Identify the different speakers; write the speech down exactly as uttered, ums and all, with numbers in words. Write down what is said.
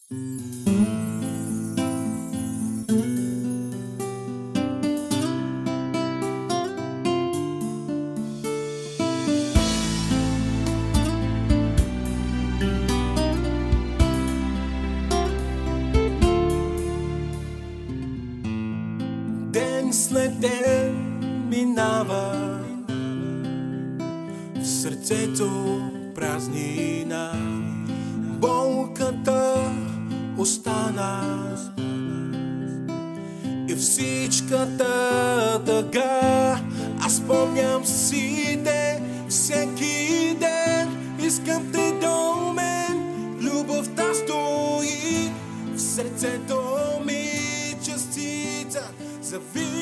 Speaker 1: Ден след ден минава, в сърцето празнина, болката остана и всичката тъга. Аз спомням си те всеки ден, искам те до мен, любовта стои в сърцето ми частица. Завинаги